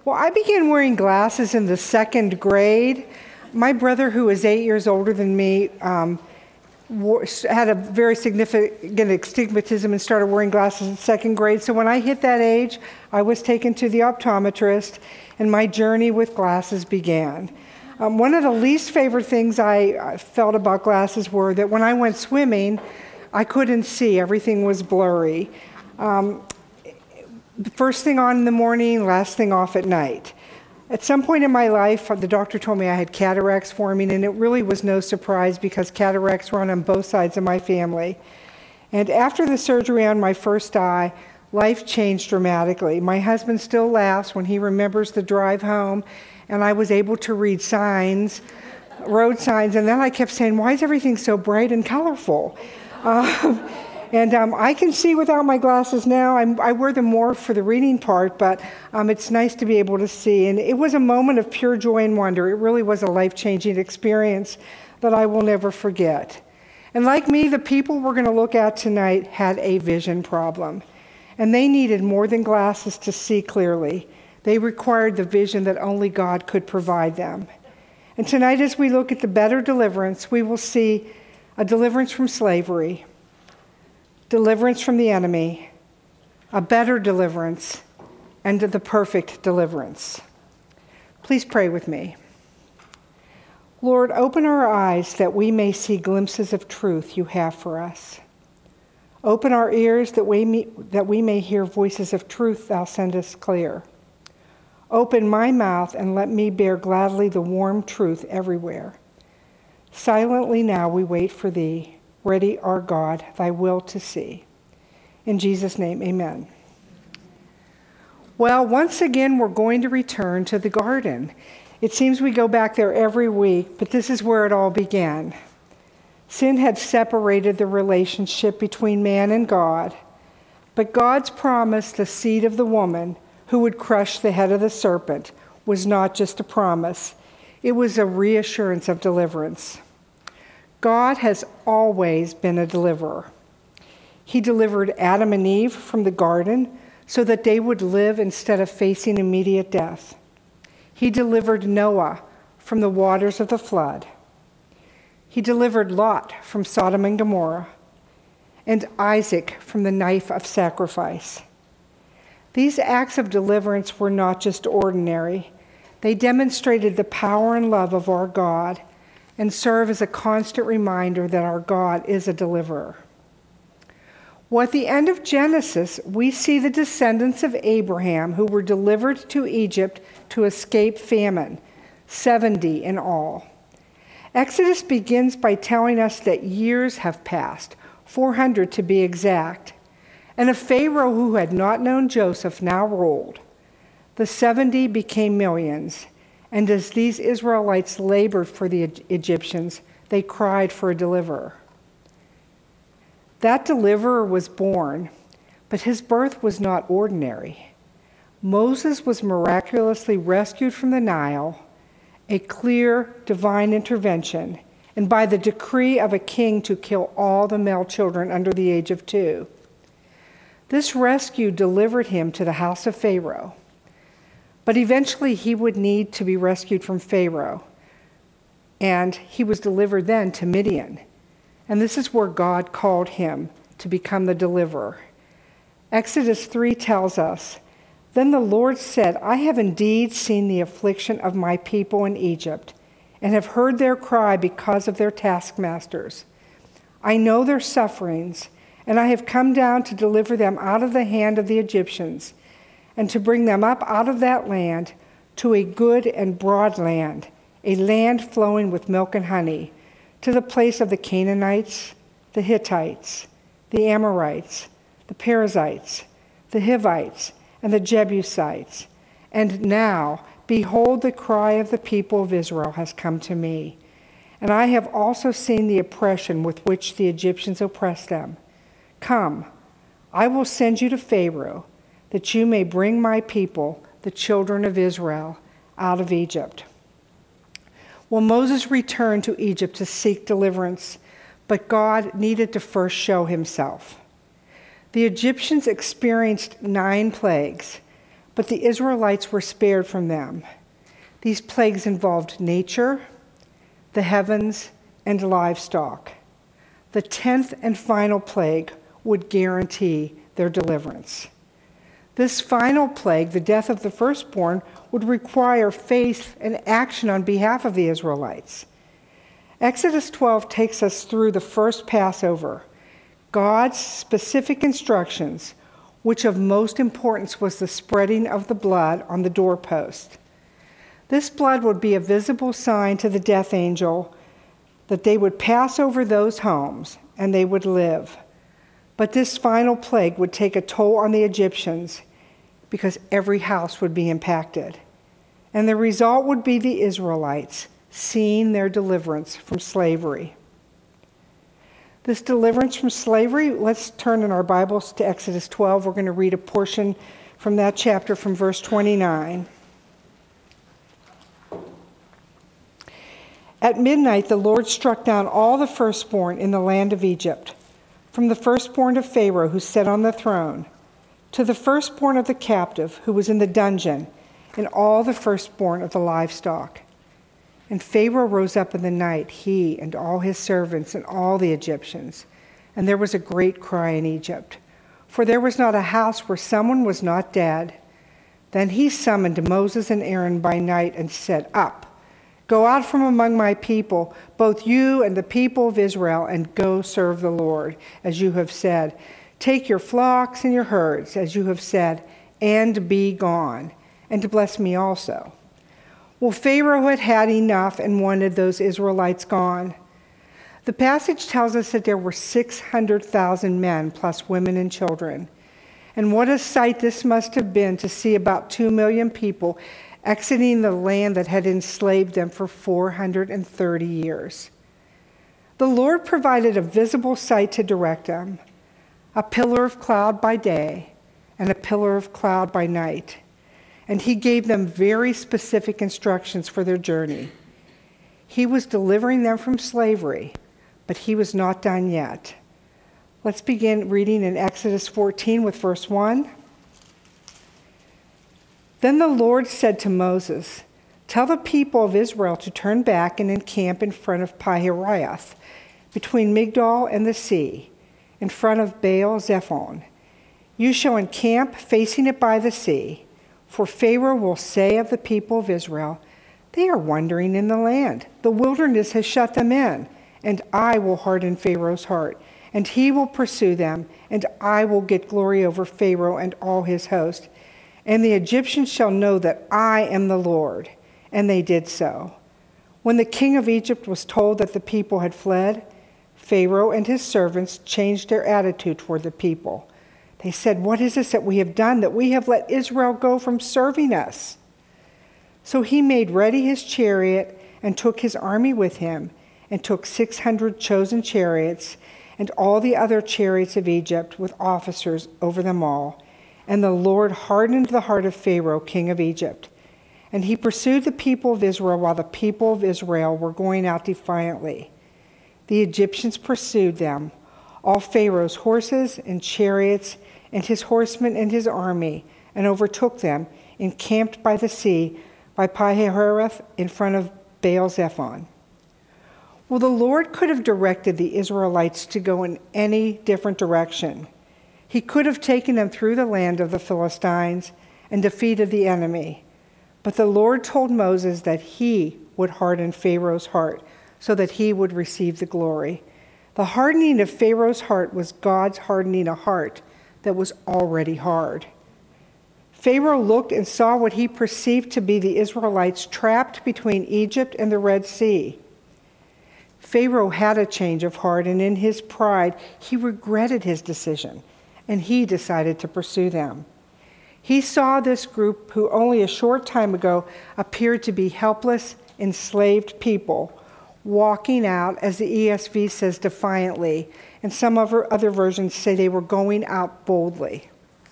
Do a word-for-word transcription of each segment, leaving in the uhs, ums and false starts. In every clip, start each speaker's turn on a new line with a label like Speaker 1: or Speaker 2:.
Speaker 1: Well, I began wearing glasses in the second grade. My brother, who is eight years older than me, um, wore, had a very significant astigmatism and started wearing glasses in second grade. So when I hit that age, I was taken to the optometrist, and my journey with glasses began. Um, one of the least favorite things I felt about glasses were that when I went swimming, I couldn't see. Everything was blurry. Um, first thing on in the morning, last thing off at night. At some point in my life, the doctor told me I had cataracts forming, and it really was no surprise because cataracts run on both sides of my family. And after the surgery on my first eye, life changed dramatically. My husband still laughs when he remembers the drive home, and I was able to read signs, road signs, and then I kept saying, why is everything so bright and colorful? Um, and um, I can see without my glasses now. I'm, I wear them more for the reading part, but um, it's nice to be able to see. And it was a moment of pure joy and wonder. It really was a life-changing experience that I will never forget. And like me, the people we're going to look at tonight had a vision problem. And they needed more than glasses to see clearly. They required the vision that only God could provide them. And tonight, as we look at the better deliverance, we will see a deliverance from slavery, deliverance from the enemy, a better deliverance, and the perfect deliverance. Please pray with me. Lord, open our eyes that we may see glimpses of truth you have for us. Open our ears that we may, that we may hear voices of truth thou sendest clear. Open my mouth and let me bear gladly the warm truth everywhere. Silently now we wait for thee, ready, our God, thy will to see. In Jesus' name, amen. Well, once again, we're going to return to the garden. It seems we go back there every week, but this is where it all began. Sin had separated the relationship between man and God, but God's promise, the seed of the woman, who would crush the head of the serpent, was not just a promise. It was a reassurance of deliverance. God has always been a deliverer. He delivered Adam and Eve from the garden so that they would live instead of facing immediate death. He delivered Noah from the waters of the flood. He delivered Lot from Sodom and Gomorrah, and Isaac from the knife of sacrifice. These acts of deliverance were not just ordinary. They demonstrated the power and love of our God and serve as a constant reminder that our God is a deliverer. Well, at the end of Genesis, we see the descendants of Abraham who were delivered to Egypt to escape famine, seventy in all. Exodus begins by telling us that years have passed, four hundred to be exact, and a Pharaoh who had not known Joseph now ruled. The seventy became millions, and as these Israelites labored for the Egyptians, they cried for a deliverer. That deliverer was born, but his birth was not ordinary. Moses was miraculously rescued from the Nile, a clear divine intervention, and by the decree of a king to kill all the male children under the age of two. This rescue delivered him to the house of Pharaoh. But eventually he would need to be rescued from Pharaoh. And he was delivered then to Midian. And this is where God called him to become the deliverer. Exodus three tells us, "Then the Lord said, I have indeed seen the affliction of my people in Egypt, and have heard their cry because of their taskmasters. I know their sufferings, and I have come down to deliver them out of the hand of the Egyptians, and to bring them up out of that land to a good and broad land, a land flowing with milk and honey, to the place of the Canaanites, the Hittites, the Amorites, the Perizzites, the Hivites, and the Jebusites. And now, behold, the cry of the people of Israel has come to me. And I have also seen the oppression with which the Egyptians oppress them. Come, I will send you to Pharaoh, that you may bring my people, the children of Israel, out of Egypt." Well, Moses returned to Egypt to seek deliverance, but God needed to first show himself. The Egyptians experienced nine plagues, but the Israelites were spared from them. These plagues involved nature, the heavens, and livestock. The tenth and final plague would guarantee their deliverance. This final plague, the death of the firstborn, would require faith and action on behalf of the Israelites. Exodus twelve takes us through the first Passover, God's specific instructions, which of most importance was the spreading of the blood on the doorpost. This blood would be a visible sign to the death angel that they would pass over those homes and they would live. But this final plague would take a toll on the Egyptians because every house would be impacted. And the result would be the Israelites seeing their deliverance from slavery. This deliverance from slavery, let's turn in our Bibles to Exodus twelve. We're going to read a portion from that chapter from verse twenty-nine. At midnight, the Lord struck down all the firstborn in the land of Egypt, from the firstborn of Pharaoh who sat on the throne, to the firstborn of the captive who was in the dungeon, and all the firstborn of the livestock. And Pharaoh rose up in the night, he and all his servants and all the Egyptians. And there was a great cry in Egypt, for there was not a house where someone was not dead. Then he summoned Moses and Aaron by night and said, "Up, go out from among my people, both you and the people of Israel, and go serve the Lord, as you have said. Take your flocks and your herds, as you have said, and be gone, and to bless me also." Well, Pharaoh had had enough and wanted those Israelites gone. The passage tells us that there were six hundred thousand men, plus women and children. And what a sight this must have been to see about two million people exiting the land that had enslaved them for four hundred thirty years. The Lord provided a visible sight to direct them, a pillar of cloud by day and a pillar of cloud by night. And he gave them very specific instructions for their journey. He was delivering them from slavery, but he was not done yet. Let's begin reading in Exodus fourteen with verse one. Then the Lord said to Moses, "Tell the people of Israel to turn back and encamp in front of Pi-hahiroth, between Migdol and the sea, in front of Baal Zephon. You shall encamp facing it by the sea. For Pharaoh will say of the people of Israel, 'They are wandering in the land. The wilderness has shut them in, and I will harden Pharaoh's heart, and he will pursue them, and I will get glory over Pharaoh and all his host. And the Egyptians shall know that I am the Lord.' And they did so. When the king of Egypt was told that the people had fled, Pharaoh and his servants changed their attitude toward the people. They said, 'What is this that we have done, that we have let Israel go from serving us?' So he made ready his chariot and took his army with him, and took six hundred chosen chariots and all the other chariots of Egypt with officers over them all. And the Lord hardened the heart of Pharaoh, king of Egypt. And he pursued the people of Israel while the people of Israel were going out defiantly. The Egyptians pursued them, all Pharaoh's horses and chariots, and his horsemen and his army, and overtook them, encamped by the sea, by Pi-hahiroth, in front of Baal Zephon. Well, the Lord could have directed the Israelites to go in any different direction. He could have taken them through the land of the Philistines and defeated the enemy. But the Lord told Moses that he would harden Pharaoh's heart so that he would receive the glory. The hardening of Pharaoh's heart was God's hardening a heart that was already hard. Pharaoh looked and saw what he perceived to be the Israelites trapped between Egypt and the Red Sea. Pharaoh had a change of heart, and in his pride, he regretted his decision, and he decided to pursue them. He saw this group who only a short time ago appeared to be helpless, enslaved people, walking out, as the E S V says, defiantly, and some other versions say they were going out boldly.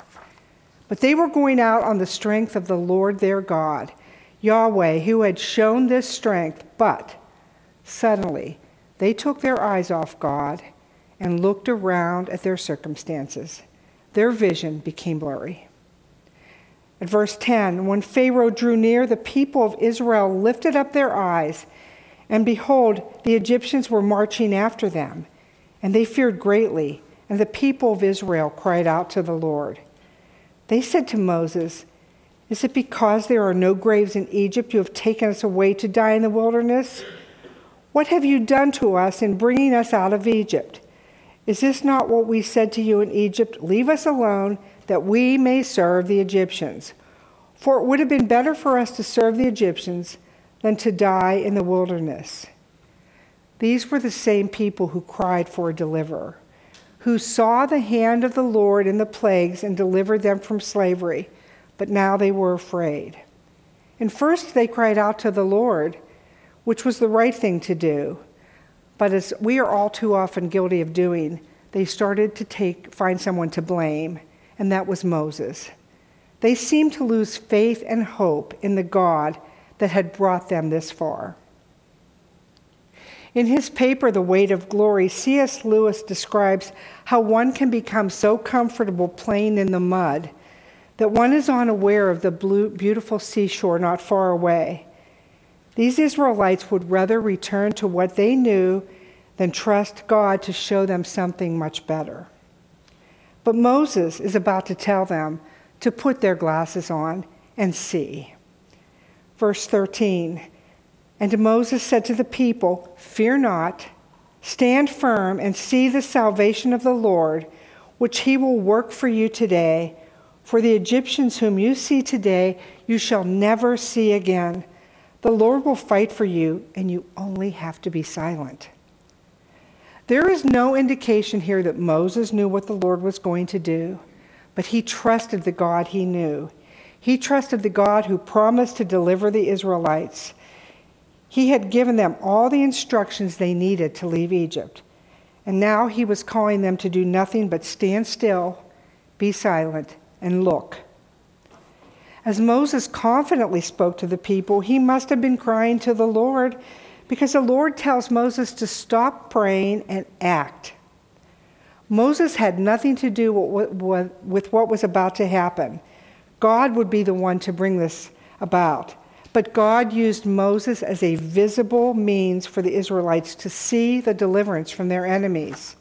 Speaker 1: But they were going out on the strength of the Lord their God, Yahweh, who had shown this strength, but suddenly they took their eyes off God and looked around at their circumstances. Their vision became blurry. At verse ten, when Pharaoh drew near, the people of Israel lifted up their eyes, and behold, the Egyptians were marching after them, and they feared greatly, and the people of Israel cried out to the Lord. They said to Moses, "Is it because there are no graves in Egypt you have taken us away to die in the wilderness? What have you done to us in bringing us out of Egypt? Is this not what we said to you in Egypt? Leave us alone, that we may serve the Egyptians. For it would have been better for us to serve the Egyptians than to die in the wilderness." These were the same people who cried for a deliverer, who saw the hand of the Lord in the plagues and delivered them from slavery, but now they were afraid. And first they cried out to the Lord, which was the right thing to do. But as we are all too often guilty of doing, they started to take find someone to blame, and that was Moses. They seemed to lose faith and hope in the God that had brought them this far. In his paper, The Weight of Glory, C S Lewis describes how one can become so comfortable playing in the mud that one is unaware of the blue, beautiful seashore not far away. These Israelites would rather return to what they knew than trust God to show them something much better. But Moses is about to tell them to put their glasses on and see. Verse thirteen, and Moses said to the people, "Fear not, stand firm and see the salvation of the Lord, which he will work for you today. For the Egyptians whom you see today, you shall never see again. The Lord will fight for you, and you only have to be silent." There is no indication here that Moses knew what the Lord was going to do, but he trusted the God he knew. He trusted the God who promised to deliver the Israelites. He had given them all the instructions they needed to leave Egypt, and now he was calling them to do nothing but stand still, be silent, and look. As Moses confidently spoke to the people, he must have been crying to the Lord, because the Lord tells Moses to stop praying and act. Moses had nothing to do with what was about to happen. God would be the one to bring this about. But God used Moses as a visible means for the Israelites to see the deliverance from their enemies.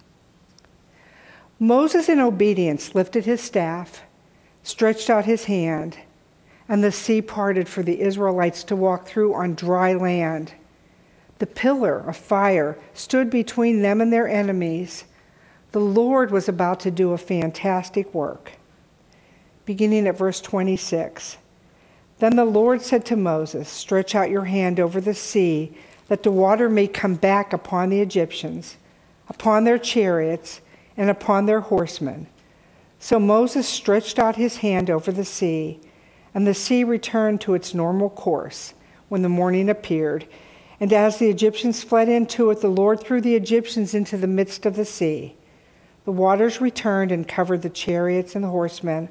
Speaker 1: Moses, in obedience, lifted his staff, stretched out his hand, and the sea parted for the Israelites to walk through on dry land. The pillar of fire stood between them and their enemies. The Lord was about to do a fantastic work. Beginning at verse twenty-six. Then the Lord said to Moses, "Stretch out your hand over the sea, that the water may come back upon the Egyptians, upon their chariots, and upon their horsemen." So Moses stretched out his hand over the sea, and the sea returned to its normal course when the morning appeared. And as the Egyptians fled into it, the Lord threw the Egyptians into the midst of the sea. The waters returned and covered the chariots and the horsemen.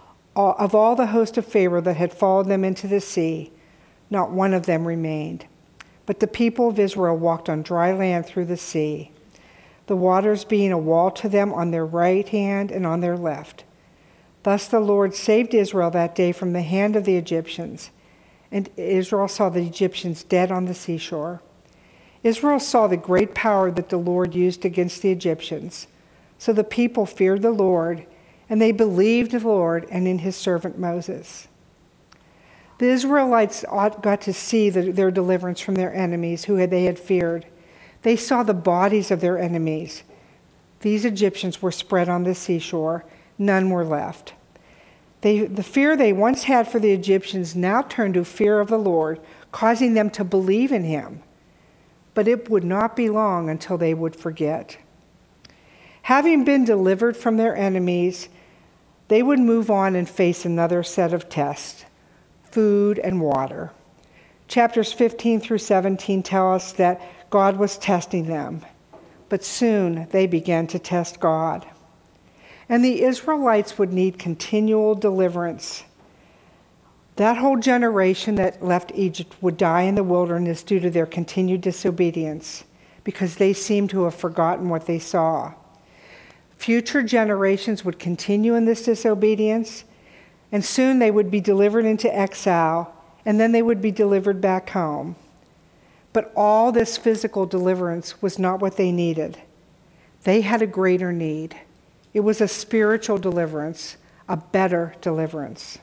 Speaker 1: Of all the host of Pharaoh that had followed them into the sea, not one of them remained. But the people of Israel walked on dry land through the sea, the waters being a wall to them on their right hand and on their left. Thus the Lord saved Israel that day from the hand of the Egyptians, and Israel saw the Egyptians dead on the seashore. Israel saw the great power that the Lord used against the Egyptians. So the people feared the Lord, and they believed the Lord and in his servant Moses. The Israelites got to see the, their deliverance from their enemies who they had feared. They saw the bodies of their enemies. These Egyptians were spread on the seashore. None were left. They, the fear they once had for the Egyptians now turned to fear of the Lord, causing them to believe in him. But it would not be long until they would forget. Having been delivered from their enemies, they would move on and face another set of tests, food and water. Chapters fifteen through seventeen tell us that God was testing them, but soon they began to test God. And the Israelites would need continual deliverance. That whole generation that left Egypt would die in the wilderness due to their continued disobedience, because they seemed to have forgotten what they saw. Future generations would continue in this disobedience. and soon they would be delivered into exile, and then they would be delivered back home. But all this physical deliverance was not what they needed. They had a greater need. It was a spiritual deliverance, a better deliverance.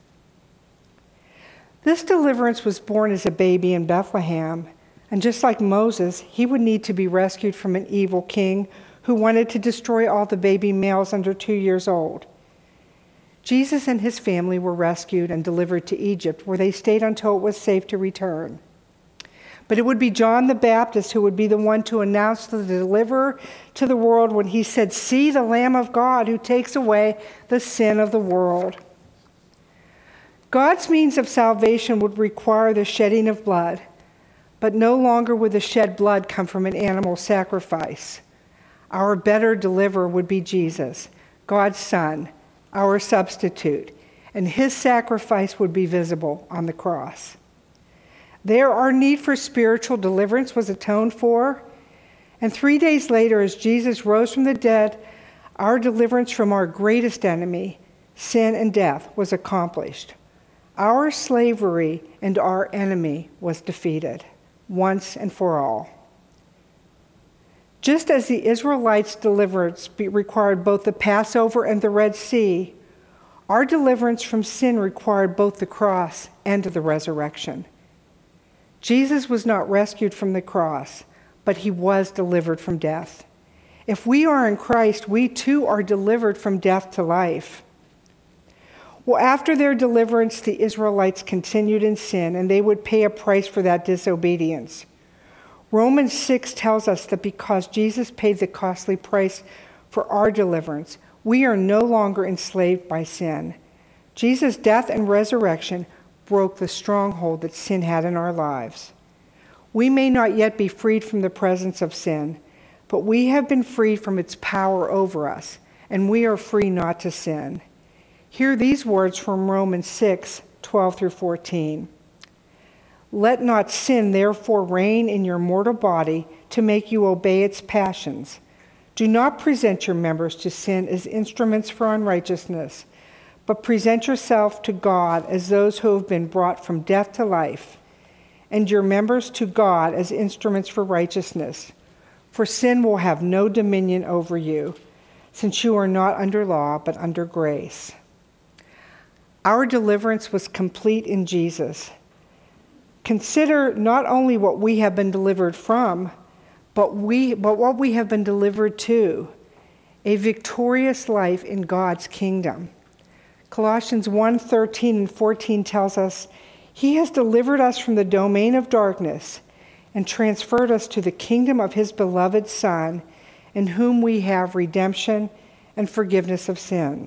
Speaker 1: This deliverance was born as a baby in Bethlehem, and just like Moses, he would need to be rescued from an evil king who wanted to destroy all the baby males under two years old. Jesus and his family were rescued and delivered to Egypt, where they stayed until it was safe to return. But it would be John the Baptist who would be the one to announce the deliverer to the world when he said, "See the Lamb of God who takes away the sin of the world." God's means of salvation would require the shedding of blood, but no longer would the shed blood come from an animal sacrifice. Our better deliverer would be Jesus, God's Son, our substitute, and his sacrifice would be visible on the cross. There, our need for spiritual deliverance was atoned for, and three days later, as Jesus rose from the dead, our deliverance from our greatest enemy, sin and death, was accomplished. Our slavery and our enemy was defeated, once and for all. Just as the Israelites' deliverance required both the Passover and the Red Sea, our deliverance from sin required both the cross and the resurrection. Jesus was not rescued from the cross, but he was delivered from death. If we are in Christ, we too are delivered from death to life. Well, after their deliverance, the Israelites continued in sin, and they would pay a price for that disobedience. Romans six tells us that because Jesus paid the costly price for our deliverance, we are no longer enslaved by sin. Jesus' death and resurrection broke the stronghold that sin had in our lives. We may not yet be freed from the presence of sin, but we have been freed from its power over us, and we are free not to sin. Hear these words from Romans six, twelve through fourteen. Let not sin therefore reign in your mortal body to make you obey its passions. Do not present your members to sin as instruments for unrighteousness, but present yourself to God as those who have been brought from death to life, and your members to God as instruments for righteousness. For sin will have no dominion over you, since you are not under law, but under grace. Our deliverance was complete in Jesus. Consider not only what we have been delivered from, but we but what we have been delivered to, a victorious life in God's kingdom. Colossians one, thirteen and fourteen tells us, He has delivered us from the domain of darkness and transferred us to the kingdom of His beloved Son, in whom we have redemption and forgiveness of sin.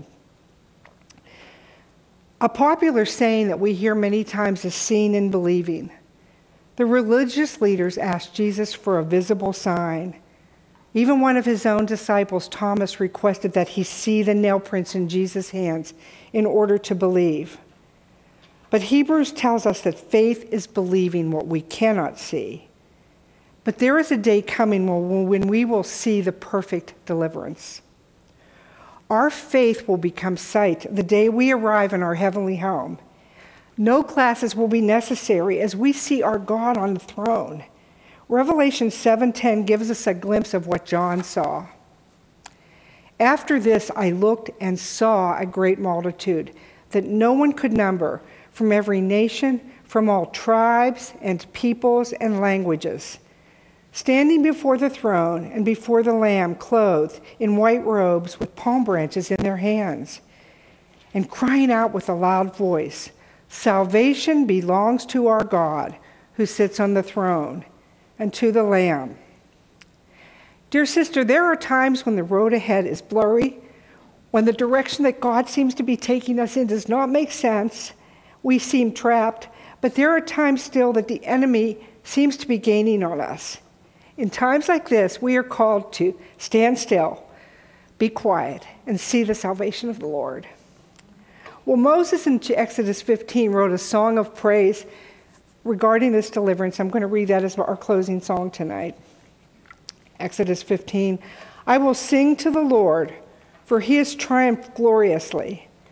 Speaker 1: A popular saying that we hear many times is seeing and believing. The religious leaders asked Jesus for a visible sign. Even one of his own disciples, Thomas, requested that he see the nail prints in Jesus' hands in order to believe. But Hebrews tells us that faith is believing what we cannot see. But there is a day coming when we will see the perfect deliverance. Our faith will become sight the day we arrive in our heavenly home. No classes will be necessary as we see our God on the throne. Revelation seven ten gives us a glimpse of what John saw. After this I looked and saw a great multitude that no one could number, from every nation, from all tribes and peoples and languages, standing before the throne and before the Lamb, clothed in white robes with palm branches in their hands, and crying out with a loud voice, "Salvation belongs to our God, who sits on the throne, and to the Lamb." Dear sister, there are times when the road ahead is blurry, when the direction that God seems to be taking us in does not make sense. We seem trapped, but there are times still that the enemy seems to be gaining on us. In times like this, we are called to stand still, be quiet, and see the salvation of the Lord. Well, Moses in Exodus fifteen wrote a song of praise regarding this deliverance. I'm going to read that as our closing song tonight. Exodus fifteen, I will sing to the Lord, for he has triumphed gloriously.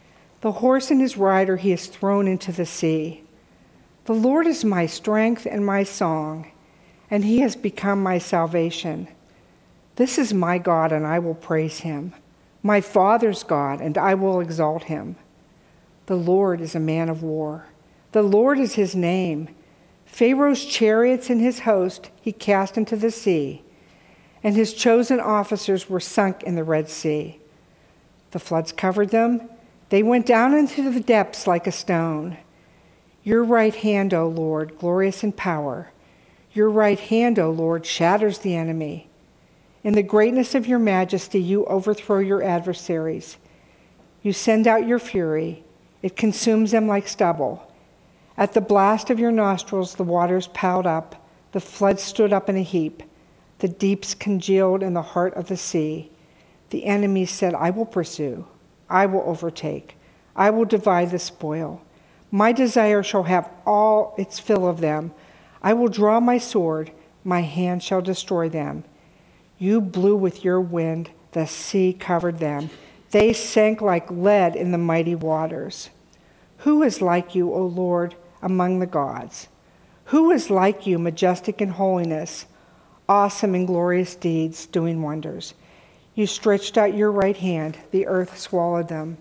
Speaker 1: The horse and his rider he has thrown into the sea. The Lord is my strength and my song, and he has become my salvation. This is my God, and I will praise him, my father's God, and I will exalt him. The Lord is a man of war. The Lord is his name. Pharaoh's chariots and his host he cast into the sea, and his chosen officers were sunk in the Red Sea. The floods covered them. They went down into the depths like a stone. Your right hand, O Lord, glorious in power. Your right hand, O Lord, shatters the enemy. In the greatness of your majesty, you overthrow your adversaries. You send out your fury. It consumes them like stubble. At the blast of your nostrils, the waters piled up. The floods stood up in a heap. The deeps congealed in the heart of the sea. The enemies said, I will pursue. I will overtake. I will divide the spoil. My desire shall have all its fill of them. I will draw my sword. My hand shall destroy them. You blew with your wind. The sea covered them. They sank like lead in the mighty waters. Who is like you, O Lord, among the gods? Who is like you, majestic in holiness, awesome in glorious deeds, doing wonders? You stretched out your right hand. The earth swallowed them.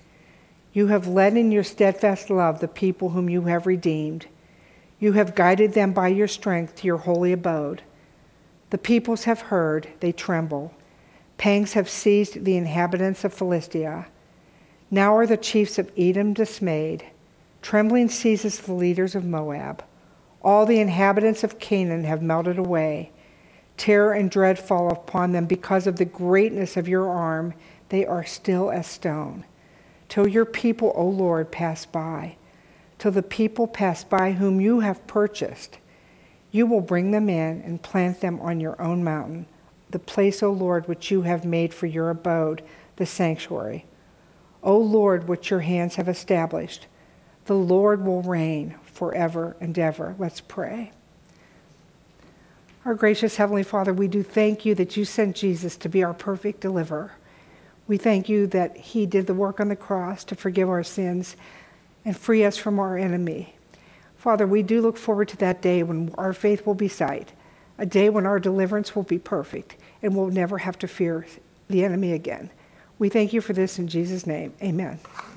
Speaker 1: You have led in your steadfast love the people whom you have redeemed. You have guided them by your strength to your holy abode. The peoples have heard, they tremble. Pangs have seized the inhabitants of Philistia. Now are the chiefs of Edom dismayed. Trembling seizes the leaders of Moab. All the inhabitants of Canaan have melted away. Terror and dread fall upon them because of the greatness of your arm. They are still as stone. Till your people, O Lord, pass by. Till the people pass by whom you have purchased. You will bring them in and plant them on your own mountain, the place, O Lord, which you have made for your abode, the sanctuary. O Lord, which your hands have established. The Lord will reign forever and ever. Let's pray. Our gracious Heavenly Father, we do thank you that you sent Jesus to be our perfect deliverer. We thank you that he did the work on the cross to forgive our sins and free us from our enemy. Father, we do look forward to that day when our faith will be sight, a day when our deliverance will be perfect and we'll never have to fear the enemy again. We thank you for this in Jesus' name. Amen.